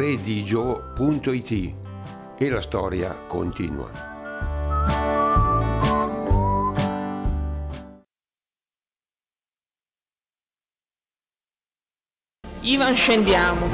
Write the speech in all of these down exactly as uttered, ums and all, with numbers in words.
redigio punto it e la storia continua. Ivan, scendiamo.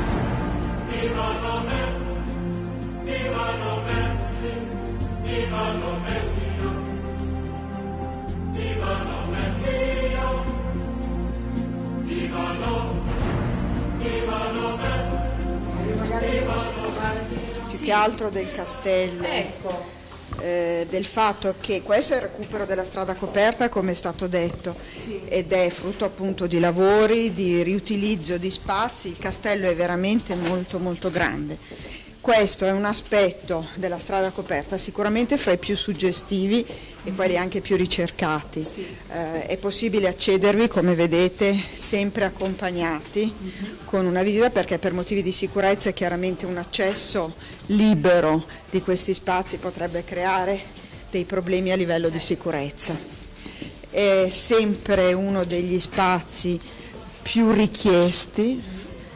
Più che altro del castello, Ecco. eh, del fatto che questo è il recupero della strada coperta, come è stato detto, Sì. ed è frutto appunto di lavori, di riutilizzo di spazi. Il castello è veramente molto molto grande. Questo è un aspetto della strada coperta sicuramente fra i più suggestivi e quelli anche più ricercati. Sì. Eh, è possibile accedervi, come vedete, sempre accompagnati Mhm. con una visita, perché per motivi di sicurezza chiaramente un accesso libero di questi spazi potrebbe creare dei problemi a livello di sicurezza. È sempre uno degli spazi più richiesti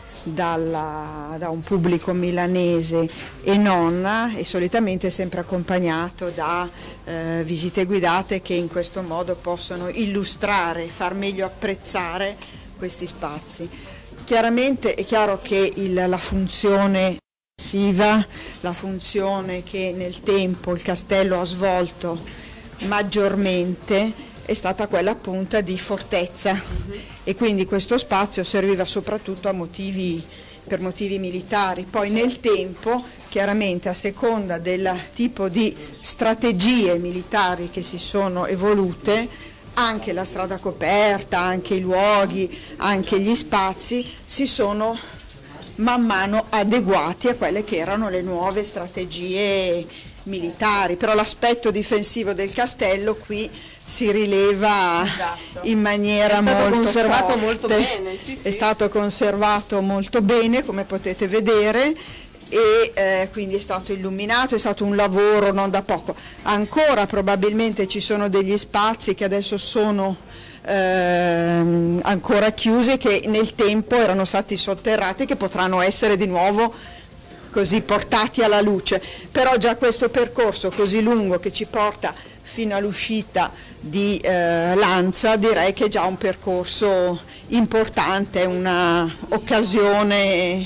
dalla, da un pubblico milanese e non, e solitamente sempre accompagnato da eh, visite guidate che in questo modo possono illustrare, far meglio apprezzare questi spazi. Chiaramente è chiaro che il, la funzione passiva, la funzione che nel tempo il castello ha svolto maggiormente è stata quella appunto di fortezza, Mhm. e quindi questo spazio serviva soprattutto a motivi, per motivi militari. Poi nel tempo, chiaramente a seconda del tipo di strategie militari che si sono evolute, anche la strada coperta, anche i luoghi, anche gli spazi si sono man mano adeguati a quelle che erano le nuove strategie militari. Però l'aspetto difensivo del castello qui si rileva Esatto. in maniera È stato molto conservato forte. molto bene, sì, sì. È stato conservato molto bene, come potete vedere, e eh, quindi è stato illuminato, è stato un lavoro non da poco. Ancora probabilmente ci sono degli spazi che adesso sono ehm, ancora chiusi, che nel tempo erano stati sotterrati, che potranno essere di nuovo così portati alla luce. Però già questo percorso così lungo che ci porta fino all'uscita di eh, Lanza, direi che è già un percorso importante, una occasione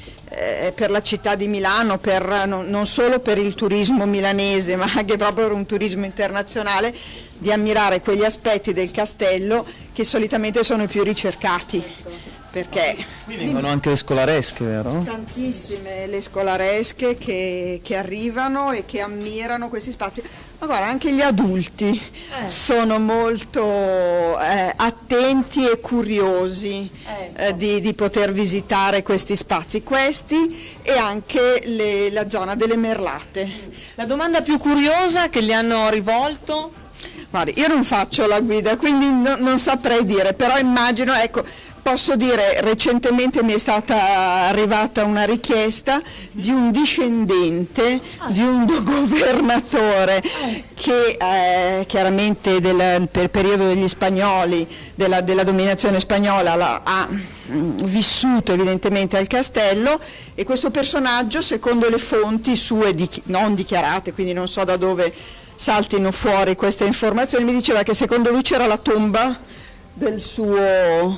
eh, per la città di Milano, per, non, non solo per il turismo milanese, ma anche proprio per un turismo internazionale, di ammirare quegli aspetti del castello che solitamente sono i più ricercati. Perché qui vengono anche le scolaresche, vero? Tantissime le scolaresche che, che arrivano e che ammirano questi spazi. Ma guarda, anche gli adulti Eh. sono molto eh, attenti e curiosi Ecco. eh, di, di poter visitare questi spazi, questi e anche le, la zona delle Merlate. La domanda più curiosa che gli hanno rivolto? Guardi, io non faccio la guida, quindi no, non saprei dire, però immagino, ecco, posso dire, recentemente mi è stata arrivata una richiesta di un discendente di un governatore che eh, chiaramente del, per il periodo degli spagnoli, della, della dominazione spagnola, la, ha mh, vissuto evidentemente al castello, e questo personaggio, secondo le fonti sue di, non dichiarate, quindi non so da dove saltino fuori queste informazioni, mi diceva che secondo lui c'era la tomba del suo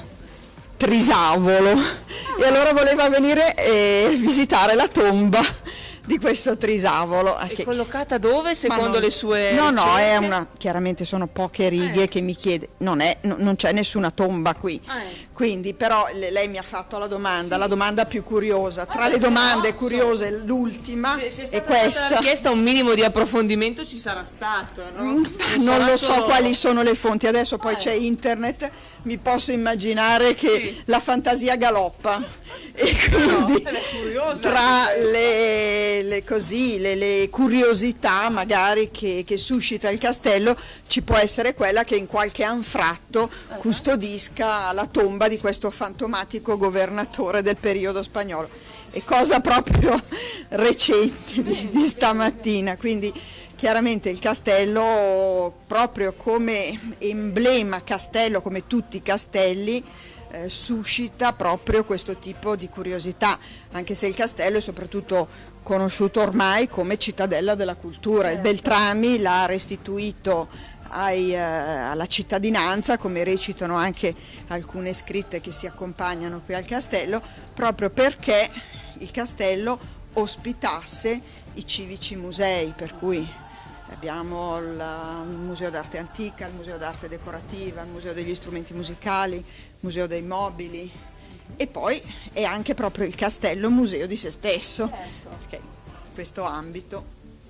trisavolo e allora voleva venire e visitare la tomba di questo trisavolo. È Che, collocata dove secondo non, le sue no ricerche? no è una, chiaramente sono poche righe Eh. che mi chiede, non, è, no, non c'è nessuna tomba qui, Eh. quindi però le, lei mi ha fatto la domanda, Sì. la domanda più curiosa, tra Vabbè, le domande però, curiose insomma, l'ultima Se, se è è stata fatta questa. la richiesta, un minimo di approfondimento ci sarà stato, no? Mm, non sarà lo so solo- quali sono le fonti, adesso poi Eh. c'è internet, mi posso immaginare che Sì. la fantasia galoppa e No, quindi è curiosa tra anche questa. le, le, così, le, le curiosità magari che, che suscita il castello ci può essere quella che in qualche anfratto Uh-huh. custodisca la tomba di questo fantomatico governatore del periodo spagnolo. È cosa proprio recente di, di stamattina, quindi chiaramente il castello, proprio come emblema castello, come tutti i castelli, eh, suscita proprio questo tipo di curiosità, anche se il castello è soprattutto conosciuto ormai come cittadella della cultura. Il Beltrami l'ha restituito ai, eh, alla cittadinanza, come recitano anche alcune scritte che si accompagnano qui al castello, proprio perché il castello ospitasse i civici musei, per cui abbiamo il Museo d'Arte Antica, il Museo d'Arte Decorativa, il Museo degli Strumenti Musicali, il Museo dei Mobili, e poi è anche proprio il castello museo di se stesso, perché in questo ambito.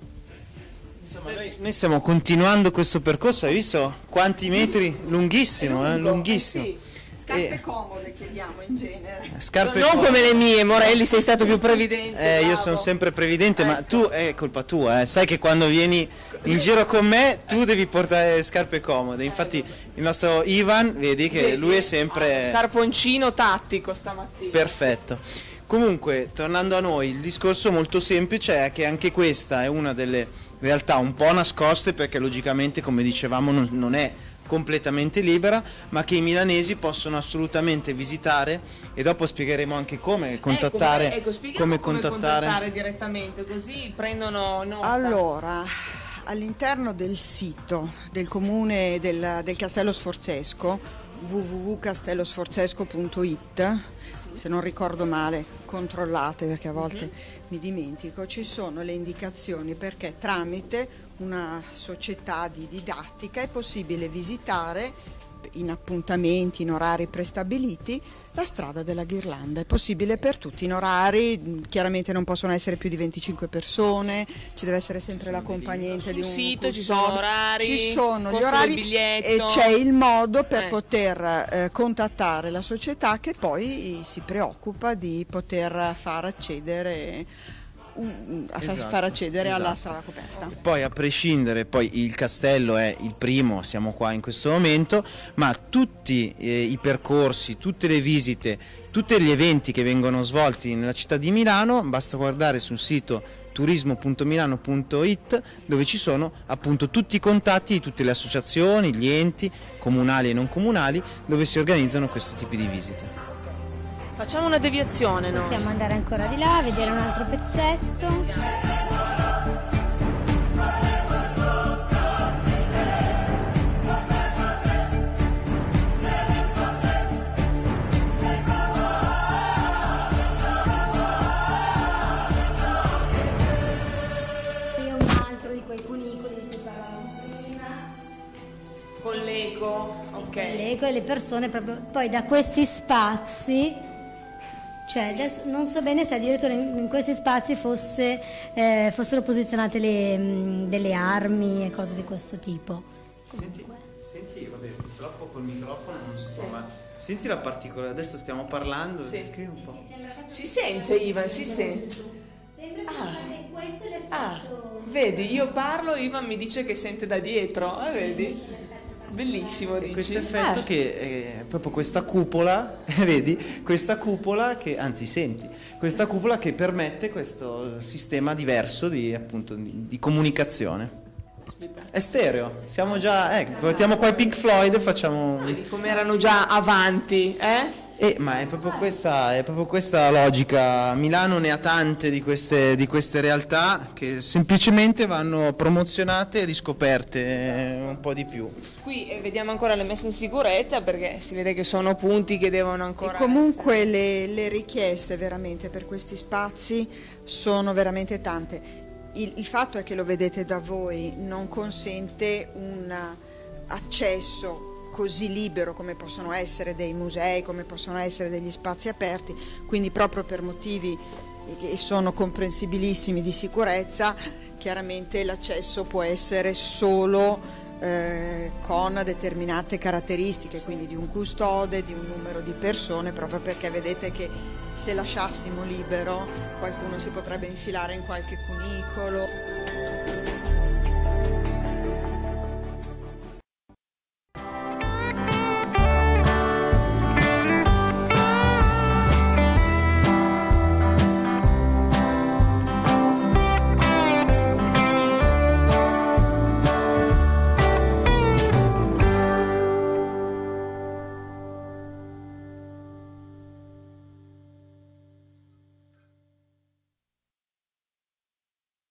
Insomma, noi, noi stiamo continuando questo percorso, hai visto quanti metri? Lunghissimo, È eh? lungo, Lunghissimo. eh sì. Scarpe E- comode chiediamo in genere. Scarpe Non comode. come le mie, Morelli, sei stato più previdente. Eh, io bravo. sono sempre previdente, ma Ecco. tu è colpa tua, eh. Sai che quando vieni in giro con me tu devi portare scarpe comode. Infatti il nostro Ivan, vedi che Vedi? lui è Ah, sempre scarponcino tattico stamattina. perfetto. Comunque, tornando a noi, il discorso molto semplice è che anche questa è una delle realtà un po' nascoste, perché logicamente, come dicevamo, non, non è completamente libera, ma che i milanesi possono assolutamente visitare, e dopo spiegheremo anche come contattare, ecco, spieghiamo come come contattare. contattare direttamente, così prendono nota. Allora, all'interno del sito del comune del, del Castello Sforzesco, w w w punto castellosforzesco punto i t, se non ricordo male, controllate perché a volte Mhm. mi dimentico, ci sono le indicazioni perché tramite una società di didattica è possibile visitare in appuntamenti, in orari prestabiliti, la strada della Ghirlanda. È possibile per tutti in orari, chiaramente non possono essere più di venticinque persone, ci deve essere sempre l'accompagnante di Sul un sito ci custode. sono orari, ci sono gli costo orari del biglietto. e c'è il modo per Eh. poter eh, contattare la società, che poi si preoccupa di poter far accedere un- a fa- Esatto, far accedere alla esatto. strada coperta. Poi, a prescindere, poi il castello è il primo, siamo qua in questo momento, ma tutti eh, i percorsi, tutte le visite, tutti gli eventi che vengono svolti nella città di Milano, basta guardare sul sito turismo punto milano punto i t, dove ci sono appunto tutti i contatti di tutte le associazioni, gli enti comunali e non comunali, dove si organizzano questi tipi di visite. Facciamo una deviazione noi. Possiamo andare ancora di là, vedere un altro pezzetto. E un altro di quei cunicoli di cui parlavamo prima. Con l'eco, Sì, ok. con l'eco e le persone proprio. Poi da questi spazi, cioè adesso non so bene se addirittura in, in questi spazi fosse, eh, fossero posizionate le, mh, delle armi e cose di questo tipo. Senti, senti, vabbè, purtroppo col microfono non si può, ma senti la particolare, adesso stiamo parlando, Sì. scrivi un po'. Si sente, Ivan, si sente. Sembra che Ah. sia questo è l'effetto. Ah, vedi, io parlo, Ivan mi dice che sente da dietro, eh, vedi? Bellissimo, E dici? questo effetto Eh. che è proprio questa cupola, vedi? Questa cupola che, anzi senti, questa cupola che permette questo sistema diverso di, appunto, di, di comunicazione. Aspetta. È stereo, siamo già, ecco, portiamo qua i Pink Floyd e facciamo... Vedi come erano già avanti, eh? Eh, ma è proprio questa, è proprio questa la logica. Milano ne ha tante di queste, di queste realtà che semplicemente vanno promozionate e riscoperte eh, un po' di più. Qui eh, vediamo ancora le messe in sicurezza perché si vede che sono punti che devono ancora E comunque essere- le, le richieste veramente per questi spazi sono veramente tante. Il, il fatto è che lo vedete da voi, non consente un accesso così libero come possono essere dei musei, come possono essere degli spazi aperti, quindi proprio per motivi che sono comprensibilissimi di sicurezza, chiaramente l'accesso può essere solo eh, con determinate caratteristiche, quindi di un custode, di un numero di persone, proprio perché vedete che se lasciassimo libero qualcuno si potrebbe infilare in qualche cunicolo.